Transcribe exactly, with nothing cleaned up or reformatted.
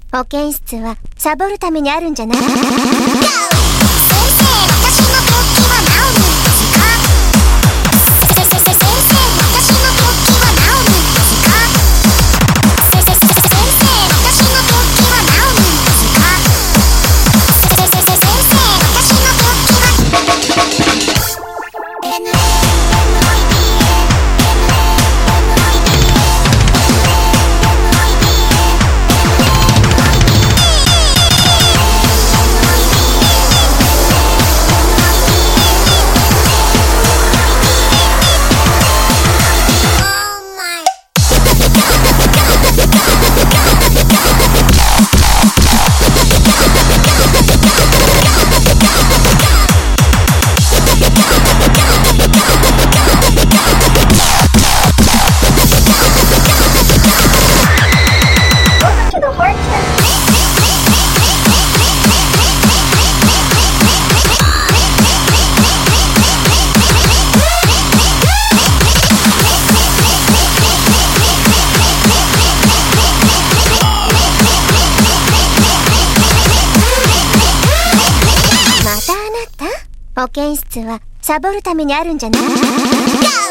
保健室はサボるためにあるんじゃない？先生、 私の病気は治るんですか？せせせ先生、私の病気は治るんですか？せせせ先生、私の病気は治るんですか？せせせ先生、私の病気は保健室はサボるためにあるんじゃない？